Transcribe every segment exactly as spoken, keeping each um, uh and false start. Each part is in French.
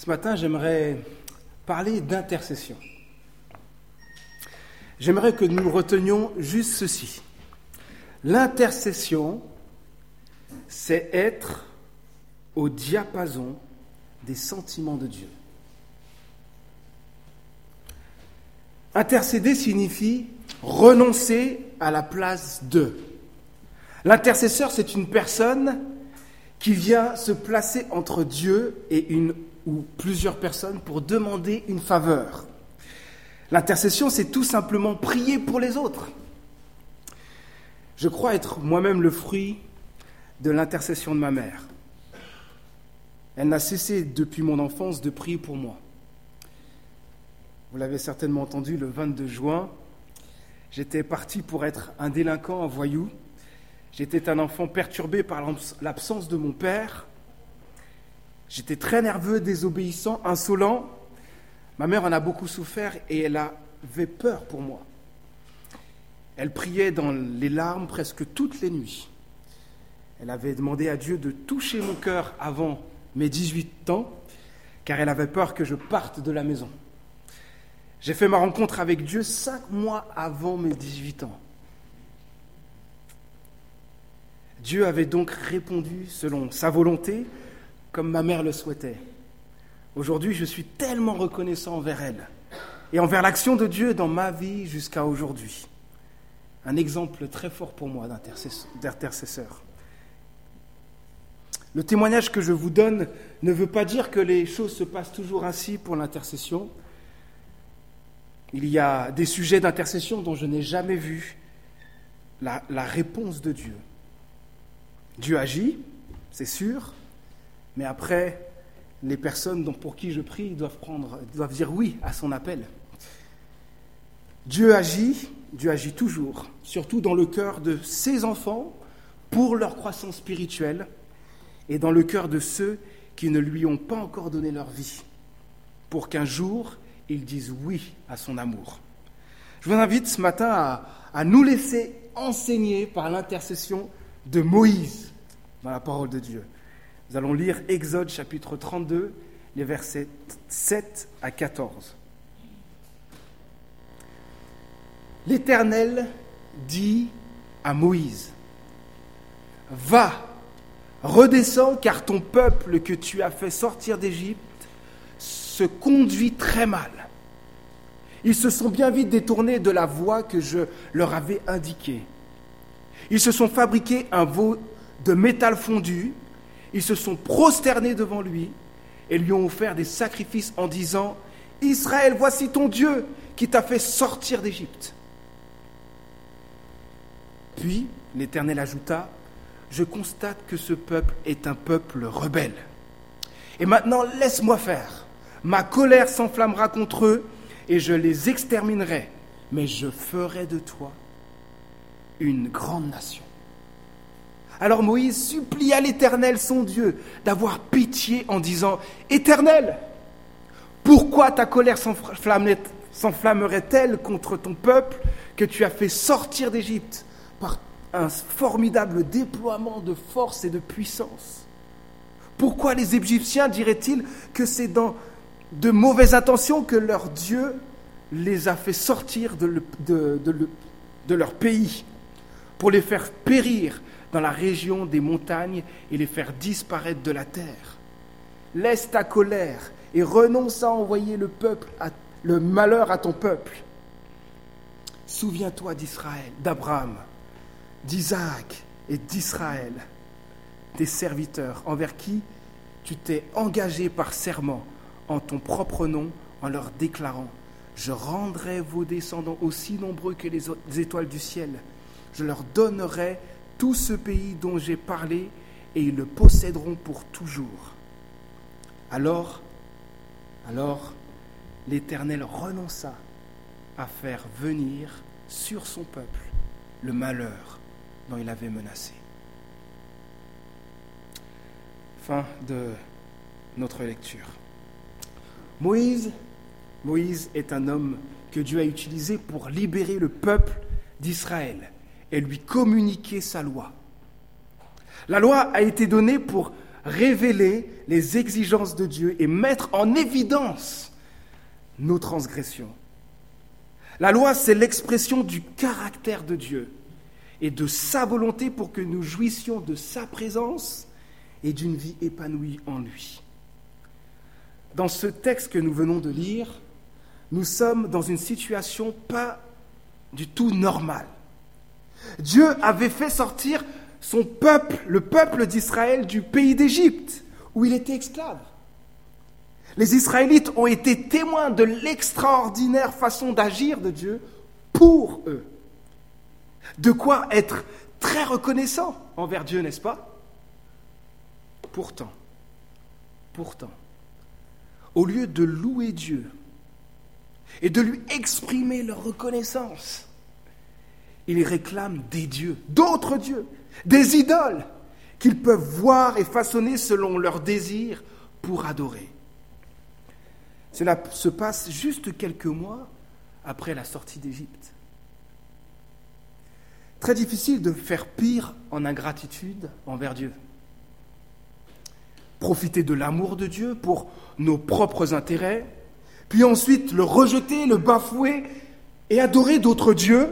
Ce matin, j'aimerais parler d'intercession. J'aimerais que nous retenions juste ceci. L'intercession, c'est être au diapason des sentiments de Dieu. Intercéder signifie renoncer à la place de. L'intercesseur, c'est une personne qui vient se placer entre Dieu et une ou plusieurs personnes pour demander une faveur. L'intercession, c'est tout simplement prier pour les autres. Je crois être moi-même le fruit de l'intercession de ma mère. Elle n'a cessé depuis mon enfance de prier pour moi. Vous l'avez certainement entendu, le vingt-deux juin, j'étais parti pour être un délinquant, un voyou. J'étais un enfant perturbé par l'absence de mon père. J'étais très nerveux, désobéissant, insolent. Ma mère en a beaucoup souffert et elle avait peur pour moi. Elle priait dans les larmes presque toutes les nuits. Elle avait demandé à Dieu de toucher mon cœur avant mes dix-huit ans, car elle avait peur que je parte de la maison. J'ai fait ma rencontre avec Dieu cinq mois avant mes dix-huit ans. Dieu avait donc répondu selon sa volonté, comme ma mère le souhaitait. Aujourd'hui, je suis tellement reconnaissant envers elle et envers l'action de Dieu dans ma vie jusqu'à aujourd'hui. Un exemple très fort pour moi d'intercesseur. Le témoignage que je vous donne ne veut pas dire que les choses se passent toujours ainsi pour l'intercession. Il y a des sujets d'intercession dont je n'ai jamais vu la, la réponse de Dieu. Dieu agit, c'est sûr, mais après, les personnes dont, pour qui je prie doivent, prendre, doivent dire oui à son appel. Dieu agit, Dieu agit toujours, surtout dans le cœur de ses enfants, pour leur croissance spirituelle, et dans le cœur de ceux qui ne lui ont pas encore donné leur vie, pour qu'un jour, ils disent oui à son amour. Je vous invite ce matin à, à nous laisser enseigner par l'intercession de Moïse dans la parole de Dieu. Nous allons lire Exode chapitre trente-deux, les versets sept à quatorze. L'Éternel dit à Moïse, « Va, redescends, car ton peuple que tu as fait sortir d'Égypte se conduit très mal. Ils se sont bien vite détournés de la voie que je leur avais indiquée. Ils se sont fabriqués un veau de métal fondu, ils se sont prosternés devant lui et lui ont offert des sacrifices en disant « Israël, voici ton Dieu qui t'a fait sortir d'Égypte. » Puis l'Éternel ajouta « Je constate que ce peuple est un peuple rebelle. Et maintenant, laisse-moi faire. Ma colère s'enflammera contre eux et je les exterminerai, mais je ferai de toi une grande nation. » Alors Moïse supplia l'Éternel, son Dieu, d'avoir pitié en disant « Éternel, pourquoi ta colère s'enflammerait-elle contre ton peuple que tu as fait sortir d'Égypte par un formidable déploiement de force et de puissance? Pourquoi les Égyptiens diraient-ils que c'est dans de mauvaises intentions que leur Dieu les a fait sortir de, le, de, de, de, de leur pays pour les faire périr dans la région des montagnes et les faire disparaître de la terre? Laisse ta colère et renonce à envoyer le peuple, à, le malheur à ton peuple. Souviens-toi d'Israël, d'Abraham, d'Isaac et d'Israël, tes serviteurs, envers qui tu t'es engagé par serment en ton propre nom, en leur déclarant « Je rendrai vos descendants aussi nombreux que les étoiles du ciel. Je leur donnerai tout ce pays dont j'ai parlé, et ils le posséderont pour toujours. » Alors, alors, l'Éternel renonça à faire venir sur son peuple le malheur dont il avait menacé. Fin de notre lecture. Moïse, Moïse est un homme que Dieu a utilisé pour libérer le peuple d'Israël et lui communiquer sa loi. La loi a été donnée pour révéler les exigences de Dieu et mettre en évidence nos transgressions. La loi, c'est l'expression du caractère de Dieu et de sa volonté pour que nous jouissions de sa présence et d'une vie épanouie en lui. Dans ce texte que nous venons de lire, nous sommes dans une situation pas du tout normale. Dieu avait fait sortir son peuple, le peuple d'Israël, du pays d'Égypte, où il était esclave. Les Israélites ont été témoins de l'extraordinaire façon d'agir de Dieu pour eux. De quoi être très reconnaissant envers Dieu, n'est-ce pas? Pourtant, pourtant, au lieu de louer Dieu et de lui exprimer leur reconnaissance, ils réclament des dieux, d'autres dieux, des idoles qu'ils peuvent voir et façonner selon leurs désirs pour adorer. Cela se passe juste quelques mois après la sortie d'Égypte. Très difficile de faire pire en ingratitude envers Dieu. Profiter de l'amour de Dieu pour nos propres intérêts, puis ensuite le rejeter, le bafouer et adorer d'autres dieux,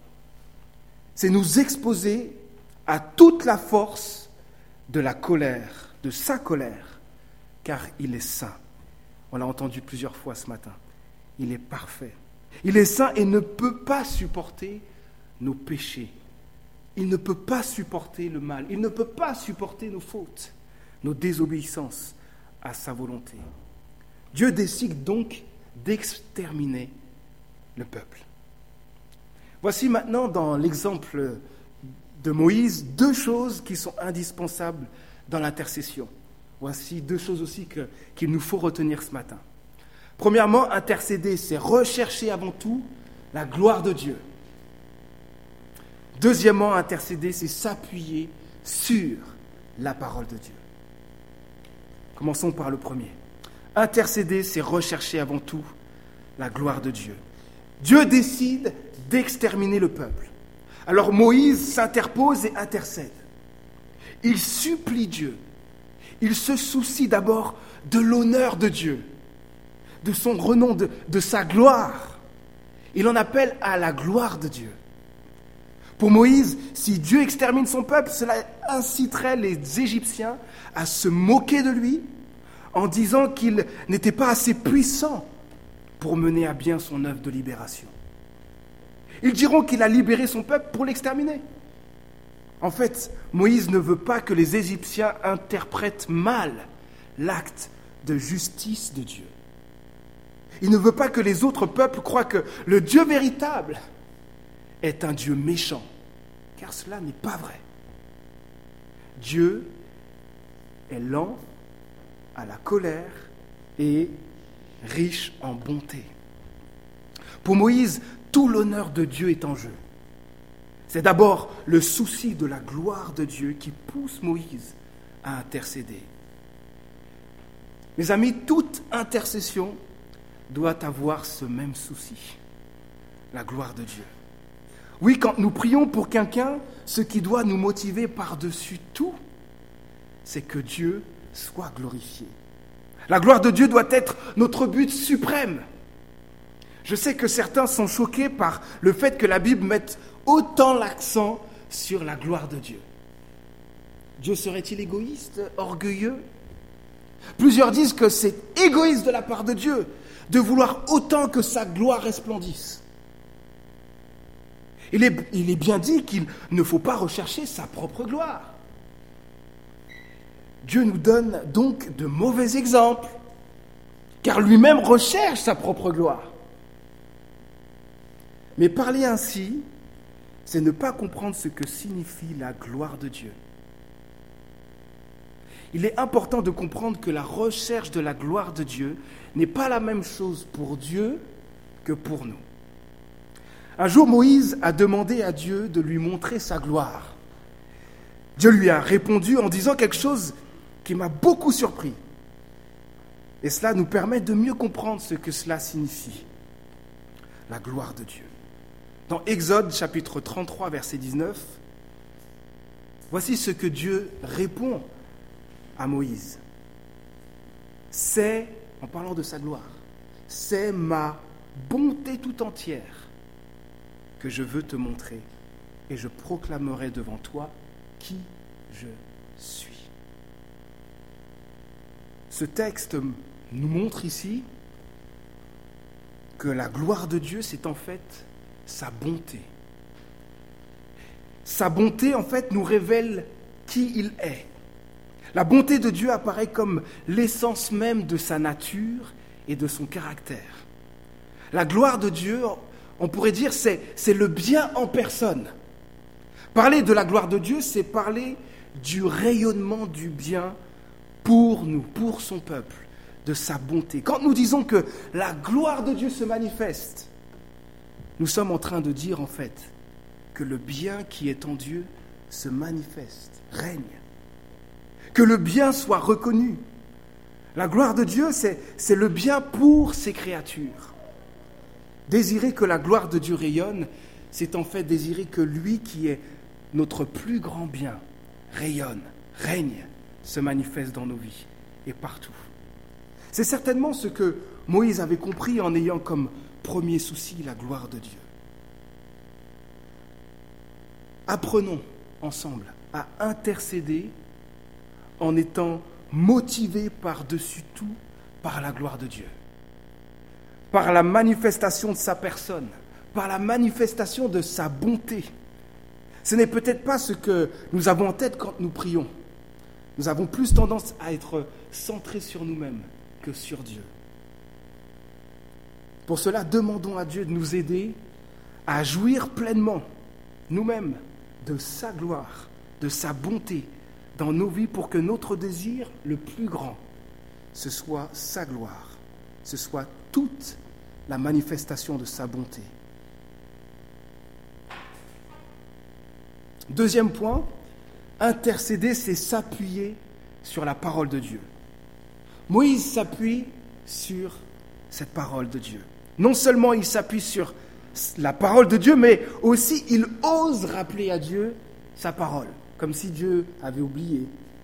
c'est nous exposer à toute la force de la colère, de sa colère, car il est saint. On l'a entendu plusieurs fois ce matin. Il est parfait. Il est saint et ne peut pas supporter nos péchés. Il ne peut pas supporter le mal. Il ne peut pas supporter nos fautes, nos désobéissances à sa volonté. Dieu décide donc d'exterminer le peuple. Voici maintenant dans l'exemple de Moïse deux choses qui sont indispensables dans l'intercession. Voici deux choses aussi que, qu'il nous faut retenir ce matin. Premièrement, intercéder, c'est rechercher avant tout la gloire de Dieu. Deuxièmement, intercéder, c'est s'appuyer sur la parole de Dieu. Commençons par le premier. Intercéder, c'est rechercher avant tout la gloire de Dieu. Dieu décide d'exterminer le peuple. Alors Moïse s'interpose et intercède. Il supplie Dieu. Il se soucie d'abord de l'honneur de Dieu, de son renom, de, de sa gloire. Il en appelle à la gloire de Dieu. Pour Moïse, si Dieu extermine son peuple, cela inciterait les Égyptiens à se moquer de lui en disant qu'il n'était pas assez puissant pour mener à bien son œuvre de libération. Ils diront qu'il a libéré son peuple pour l'exterminer. En fait, Moïse ne veut pas que les Égyptiens interprètent mal l'acte de justice de Dieu. Il ne veut pas que les autres peuples croient que le Dieu véritable est un Dieu méchant, car cela n'est pas vrai. Dieu est lent à la colère et riche en bonté. Pour Moïse, tout l'honneur de Dieu est en jeu. C'est d'abord le souci de la gloire de Dieu qui pousse Moïse à intercéder. Mes amis, toute intercession doit avoir ce même souci, la gloire de Dieu. Oui, quand nous prions pour quelqu'un, ce qui doit nous motiver par-dessus tout, c'est que Dieu soit glorifié. La gloire de Dieu doit être notre but suprême. Je sais que certains sont choqués par le fait que la Bible mette autant l'accent sur la gloire de Dieu. Dieu serait-il égoïste, orgueilleux? Plusieurs disent que c'est égoïste de la part de Dieu de vouloir autant que sa gloire resplendisse. Il est, il est bien dit qu'il ne faut pas rechercher sa propre gloire. Dieu nous donne donc de mauvais exemples, car lui-même recherche sa propre gloire. Mais parler ainsi, c'est ne pas comprendre ce que signifie la gloire de Dieu. Il est important de comprendre que la recherche de la gloire de Dieu n'est pas la même chose pour Dieu que pour nous. Un jour, Moïse a demandé à Dieu de lui montrer sa gloire. Dieu lui a répondu en disant quelque chose qui m'a beaucoup surpris. Et cela nous permet de mieux comprendre ce que cela signifie, la gloire de Dieu. Dans Exode chapitre trente-trois, verset dix-neuf, voici ce que Dieu répond à Moïse. C'est, en parlant de sa gloire, c'est ma bonté tout entière que je veux te montrer et je proclamerai devant toi qui je suis. Ce texte nous montre ici que la gloire de Dieu, c'est en fait sa bonté. Sa bonté, en fait, nous révèle qui il est. La bonté de Dieu apparaît comme l'essence même de sa nature et de son caractère. La gloire de Dieu, on pourrait dire, c'est, c'est le bien en personne. Parler de la gloire de Dieu, c'est parler du rayonnement du bien pour nous, pour son peuple, de sa bonté. Quand nous disons que la gloire de Dieu se manifeste, nous sommes en train de dire en fait que le bien qui est en Dieu se manifeste, règne. Que le bien soit reconnu. La gloire de Dieu, c'est, c'est le bien pour ses créatures. Désirer que la gloire de Dieu rayonne, c'est en fait désirer que lui qui est notre plus grand bien rayonne, règne, se manifeste dans nos vies et partout. C'est certainement ce que Moïse avait compris en ayant comme premier souci la gloire de Dieu. Apprenons ensemble à intercéder en étant motivés par-dessus tout par la gloire de Dieu, par la manifestation de sa personne, par la manifestation de sa bonté. Ce n'est peut-être pas ce que nous avons en tête quand nous prions. Nous avons plus tendance à être centrés sur nous-mêmes que sur Dieu. Pour cela, demandons à Dieu de nous aider à jouir pleinement, nous-mêmes, de sa gloire, de sa bonté dans nos vies pour que notre désir le plus grand, ce soit sa gloire, ce soit toute la manifestation de sa bonté. Deuxième point, intercéder, c'est s'appuyer sur la parole de Dieu. Moïse s'appuie sur cette parole de Dieu. Non seulement il s'appuie sur la parole de Dieu, mais aussi il ose rappeler à Dieu sa parole, comme si Dieu avait oublié.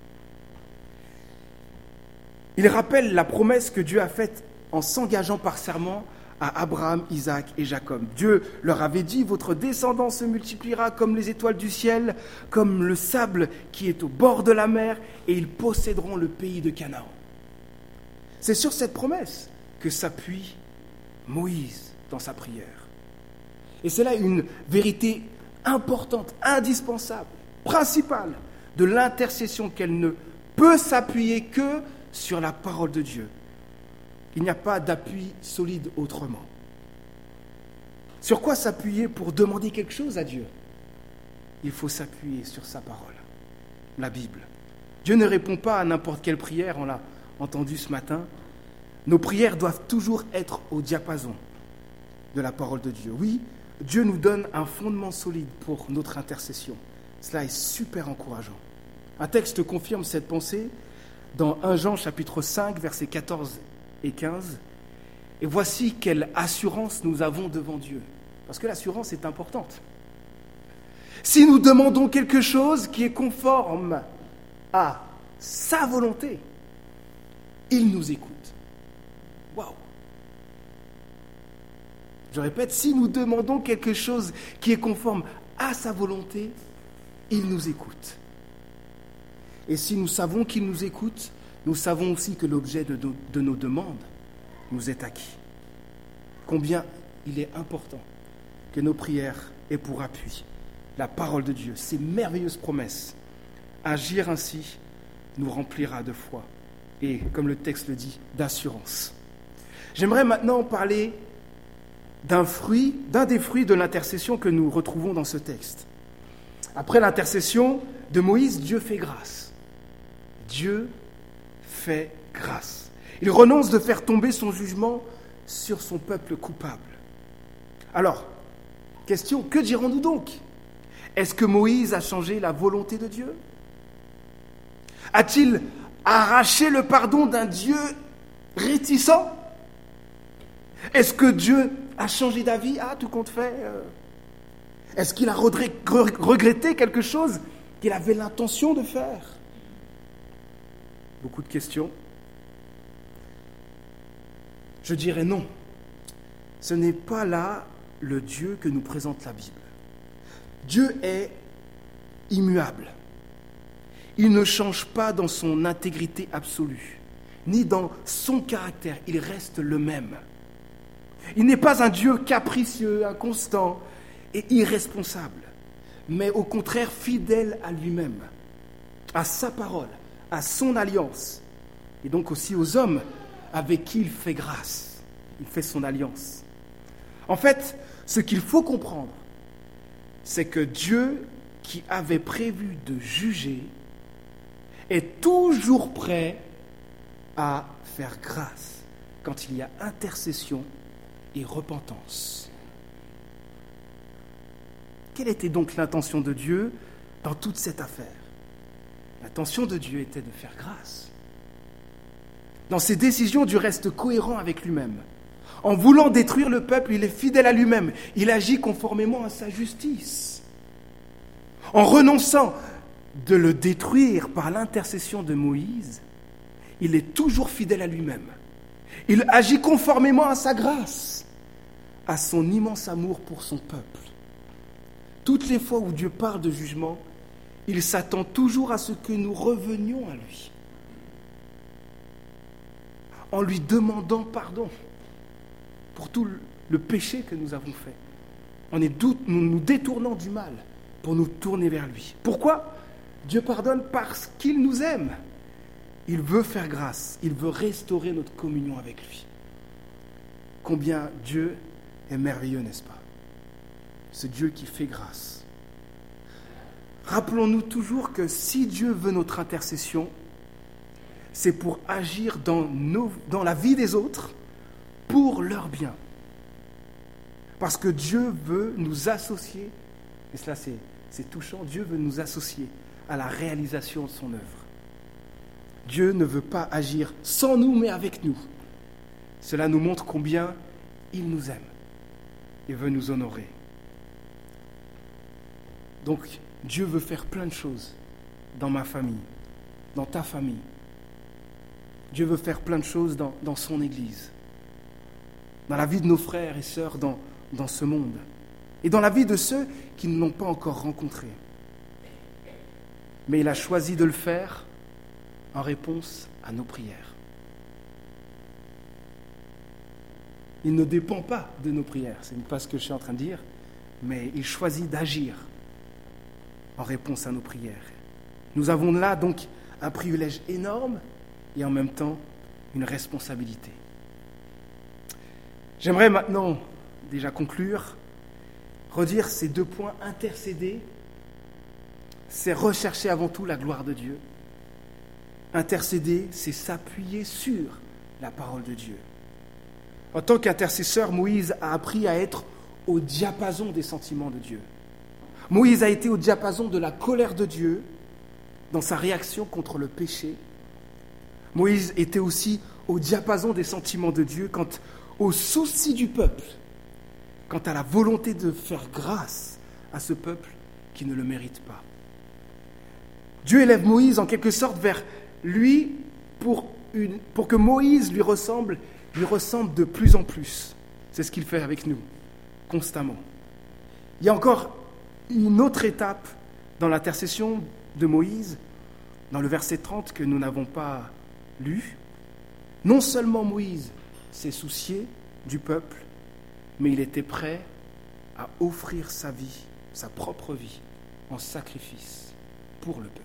Il rappelle la promesse que Dieu a faite en s'engageant par serment à Abraham, Isaac et Jacob. Dieu leur avait dit, votre descendance se multipliera comme les étoiles du ciel, comme le sable qui est au bord de la mer, et ils posséderont le pays de Canaan. C'est sur cette promesse que s'appuie Moïse dans sa prière. Et c'est là une vérité importante, indispensable, principale de l'intercession, qu'elle ne peut s'appuyer que sur la parole de Dieu. Il n'y a pas d'appui solide autrement. Sur quoi s'appuyer pour demander quelque chose à Dieu? Il faut s'appuyer sur sa parole, la Bible. Dieu ne répond pas à n'importe quelle prière, on l'a entendu ce matin. Nos prières doivent toujours être au diapason de la parole de Dieu. Oui, Dieu nous donne un fondement solide pour notre intercession. Cela est super encourageant. Un texte confirme cette pensée dans premier Jean chapitre cinq, versets quatorze et quinze. Et voici quelle assurance nous avons devant Dieu. Parce que l'assurance est importante. Si nous demandons quelque chose qui est conforme à sa volonté, il nous écoute. Waouh! Je répète, si nous demandons quelque chose qui est conforme à sa volonté, il nous écoute. Et si nous savons qu'il nous écoute, nous savons aussi que l'objet de nos, de nos demandes nous est acquis. Combien il est important que nos prières aient pour appui la parole de Dieu, ces merveilleuses promesses. Agir ainsi nous remplira de foi et, comme le texte le dit, d'assurance. J'aimerais maintenant parler d'un fruit, d'un des fruits de l'intercession que nous retrouvons dans ce texte. Après l'intercession de Moïse, Dieu fait grâce. Dieu fait grâce. Il renonce de faire tomber son jugement sur son peuple coupable. Alors, question, que dirons-nous donc? Est-ce que Moïse a changé la volonté de Dieu? A-t-il arraché le pardon d'un Dieu réticent? Est-ce que Dieu a changé d'avis? Ah, tout compte fait. Euh... Est-ce qu'il a regretté quelque chose qu'il avait l'intention de faire? beaucoup de questions. Je dirais non. Ce n'est pas là le Dieu que nous présente la Bible. Dieu est immuable. Il ne change pas dans son intégrité absolue, ni dans son caractère. Il reste le même. Il n'est pas un Dieu capricieux, inconstant et irresponsable, mais au contraire fidèle à lui-même, à sa parole, à son alliance, et donc aussi aux hommes avec qui il fait grâce. Il fait son alliance. En fait, ce qu'il faut comprendre, c'est que Dieu, qui avait prévu de juger, est toujours prêt à faire grâce quand il y a intercession et repentance. Quelle était donc l'intention de Dieu dans toute cette affaire? L'intention de Dieu était de faire grâce. Dans ses décisions, Dieu reste cohérent avec lui-même. En voulant détruire le peuple, il est fidèle à lui-même. Il agit conformément à sa justice. En renonçant de le détruire par l'intercession de Moïse, il est toujours fidèle à lui-même. Il agit conformément à sa grâce, à son immense amour pour son peuple. Toutes les fois où Dieu parle de jugement, il s'attend toujours à ce que nous revenions à lui, en lui demandant pardon pour tout le péché que nous avons fait, en nous nous détournant du mal pour nous tourner vers lui. Pourquoi? Dieu pardonne parce qu'il nous aime. Il veut faire grâce, il veut restaurer notre communion avec lui. Combien Dieu est merveilleux, n'est-ce pas? Ce Dieu qui fait grâce. Rappelons-nous toujours que si Dieu veut notre intercession, c'est pour agir dans, nos, dans la vie des autres pour leur bien. Parce que Dieu veut nous associer, et cela c'est, c'est touchant, Dieu veut nous associer à la réalisation de son œuvre. Dieu ne veut pas agir sans nous, mais avec nous. Cela nous montre combien il nous aime et veut nous honorer. Donc, Dieu veut faire plein de choses dans ma famille, dans ta famille. Dieu veut faire plein de choses dans, dans son Église, dans la vie de nos frères et sœurs dans, dans ce monde, et dans la vie de ceux qui ne l'ont pas encore rencontré. Mais il a choisi de le faire en réponse à nos prières. Il ne dépend pas de nos prières, ce n'est pas ce que je suis en train de dire, mais il choisit d'agir en réponse à nos prières. Nous avons là donc un privilège énorme et en même temps une responsabilité. J'aimerais maintenant déjà conclure, redire ces deux points. Intercéder, c'est rechercher avant tout la gloire de Dieu. Intercéder, c'est s'appuyer sur la parole de Dieu. En tant qu'intercesseur, Moïse a appris à être au diapason des sentiments de Dieu. Moïse a été au diapason de la colère de Dieu dans sa réaction contre le péché. Moïse était aussi au diapason des sentiments de Dieu quant au souci du peuple, quant à la volonté de faire grâce à ce peuple qui ne le mérite pas. Dieu élève Moïse en quelque sorte vers lui pour, une, pour que Moïse lui ressemble, lui ressemble de plus en plus. C'est ce qu'il fait avec nous, constamment. Il y a encore une autre étape dans l'intercession de Moïse, dans le verset trente que nous n'avons pas lu. Non seulement Moïse s'est soucié du peuple, mais il était prêt à offrir sa vie, sa propre vie, en sacrifice pour le peuple.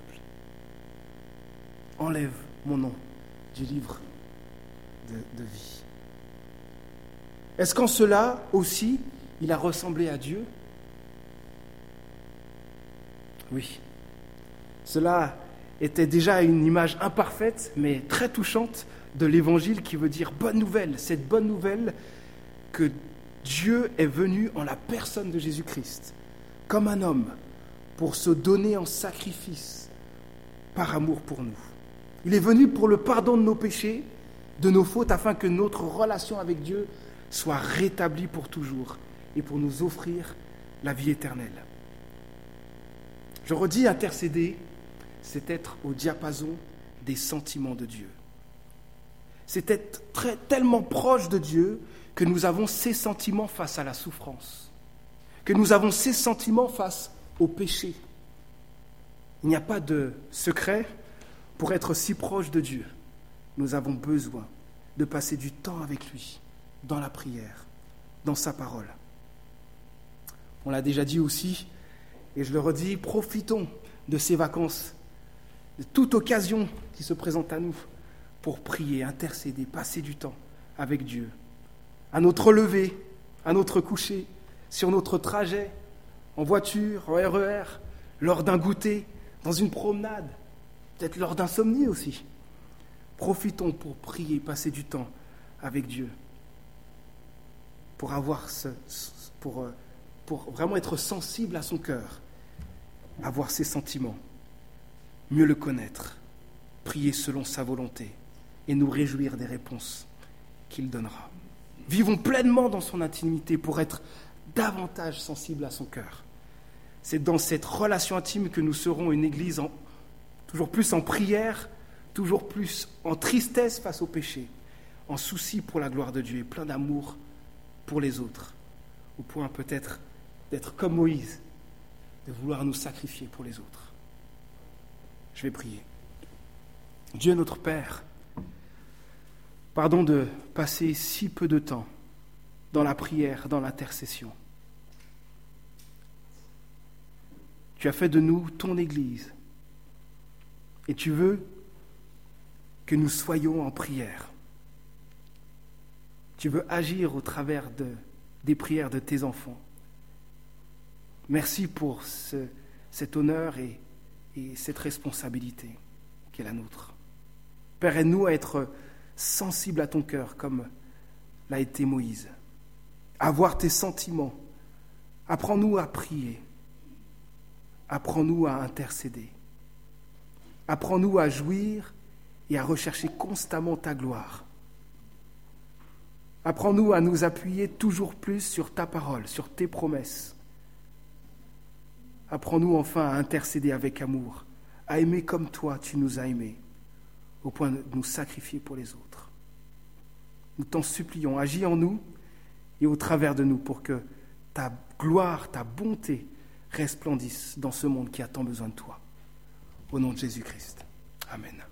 Enlève mon nom du livre de, de vie. Est-ce qu'en cela aussi, il a ressemblé à Dieu? Oui. Cela était déjà une image imparfaite, mais très touchante de l'Évangile qui veut dire bonne nouvelle. Cette bonne nouvelle que Dieu est venu en la personne de Jésus-Christ, comme un homme, pour se donner en sacrifice par amour pour nous. Il est venu pour le pardon de nos péchés, de nos fautes, afin que notre relation avec Dieu soit rétablie pour toujours et pour nous offrir la vie éternelle. Je redis, intercéder, c'est être au diapason des sentiments de Dieu. C'est être très, tellement proche de Dieu que nous avons ces sentiments face à la souffrance, que nous avons ces sentiments face au péché. Il n'y a pas de secret pour être si proche de Dieu. Nous avons besoin de passer du temps avec lui, dans la prière, dans sa parole. On l'a déjà dit aussi, et je le redis, profitons de ces vacances, de toute occasion qui se présente à nous, pour prier, intercéder, passer du temps avec Dieu. À notre lever, à notre coucher, sur notre trajet, en voiture, en R E R, lors d'un goûter, dans une promenade, peut-être lors d'insomnie aussi. Profitons pour prier, passer du temps avec Dieu, pour avoir ce, pour, pour vraiment être sensible à son cœur, avoir ses sentiments, mieux le connaître, prier selon sa volonté et nous réjouir des réponses qu'il donnera. Vivons pleinement dans son intimité pour être davantage sensibles à son cœur. C'est dans cette relation intime que nous serons une église en, toujours plus en prière, toujours plus en tristesse face au péché, en souci pour la gloire de Dieu et plein d'amour pour les autres, au point peut-être d'être comme Moïse, de vouloir nous sacrifier pour les autres. Je vais prier. Dieu notre Père, pardon de passer si peu de temps dans la prière, dans l'intercession. Tu as fait de nous ton Église et tu veux que nous soyons en prière. Tu veux agir au travers de, des prières de tes enfants. Merci pour ce, cet honneur et, et cette responsabilité qui est la nôtre. Père, aide-nous à être sensibles à ton cœur comme l'a été Moïse. À voir tes sentiments. Apprends-nous à prier. Apprends-nous à intercéder. Apprends-nous à jouir et à rechercher constamment ta gloire. Apprends-nous à nous appuyer toujours plus sur ta parole, sur tes promesses. Apprends-nous enfin à intercéder avec amour, à aimer comme toi tu nous as aimés, au point de nous sacrifier pour les autres. Nous t'en supplions, agis en nous et au travers de nous pour que ta gloire, ta bonté resplendissent dans ce monde qui a tant besoin de toi. Au nom de Jésus-Christ. Amen.